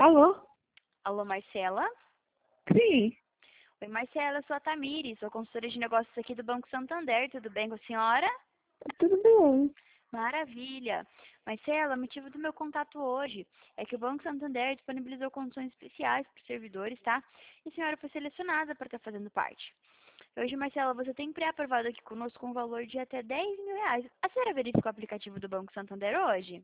Alô? Alô, Marcela? Sim, Oi, Marcela, eu sou a Tamires, sou consultora de negócios aqui do Banco Santander. Tudo bem com a senhora? tudo bem. Maravilha. Marcela, o motivo do meu contato hoje é que o Banco Santander disponibilizou condições especiais para os servidores, tá? E a senhora foi selecionada para estar fazendo parte. Hoje, Marcela, você tem pré-aprovado aqui conosco com um valor de até R$ 10.000. A senhora verificou o aplicativo do Banco Santander hoje?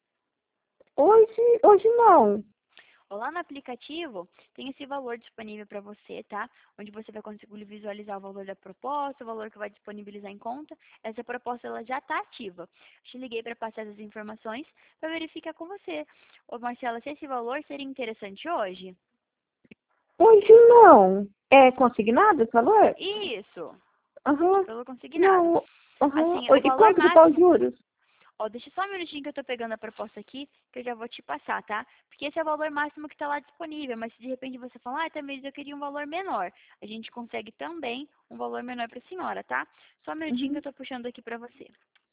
Hoje não. Lá no aplicativo tem esse valor disponível para você, tá? Onde você vai conseguir visualizar o valor da proposta, o valor que vai disponibilizar em conta. Essa proposta ela já está ativa. Te liguei para passar essas informações para verificar com você. Ô Marcela, se esse valor seria interessante hoje? Hoje não. É consignado esse valor? Isso, Aham. pelo consignado. Não. Aham. Assim, o E valor quanto que tá os máximo. juros? Ó, deixa só um minutinho que eu tô pegando a proposta aqui, que eu já vou te passar, tá? Porque esse é o valor máximo que tá lá disponível, mas se de repente você falar, Tamires, eu queria um valor menor, a gente consegue também um valor menor pra senhora, tá? Só um minutinho que eu Uhum. tô puxando aqui pra você.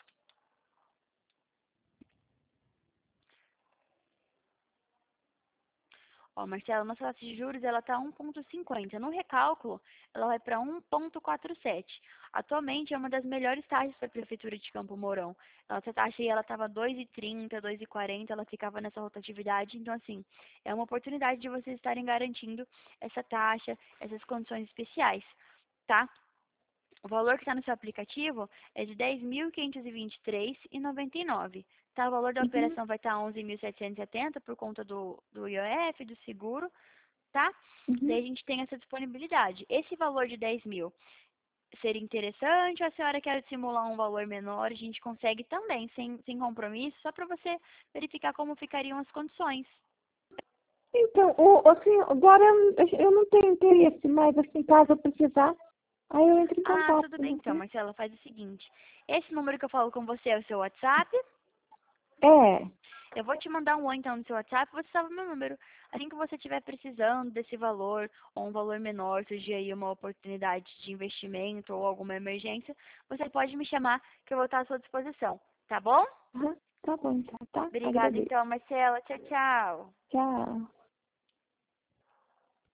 Ó, Marcela, nossa taxa de juros ela está 1,50. No recálculo, ela vai para 1,47. Atualmente é uma das melhores taxas para a Prefeitura de Campo Mourão. Essa taxa aí ela estava 2,30, 2,40, ela ficava nessa rotatividade. Então, assim, é uma oportunidade de vocês estarem garantindo essa taxa, essas condições especiais, tá? O valor que está no seu aplicativo é de R$ 10.523,99. Tá? O valor da Uhum. operação vai estar 11.770 por conta do IOF, do seguro, tá? Daí Uhum. a gente tem essa disponibilidade. Esse valor de 10 mil seria interessante ou a senhora quer simular um valor menor? A gente consegue também, sem compromisso, só para você verificar como ficariam as condições. Então, assim, agora eu não tenho interesse, mas assim, caso eu precisar, aí eu entro em Ah, contato tudo com bem então, você. Marcela. Faz o seguinte. Esse número que eu falo com você é o seu WhatsApp? É. Eu vou te mandar um oi então no seu WhatsApp, você salva meu número. Assim que você estiver precisando desse valor ou um valor menor, surgir aí uma oportunidade de investimento ou alguma emergência, você pode me chamar que eu vou estar à sua disposição, tá bom? Aham. Tá bom, então, tá? Obrigada Agradeço. então, Marcela. Tchau, tchau. Tchau.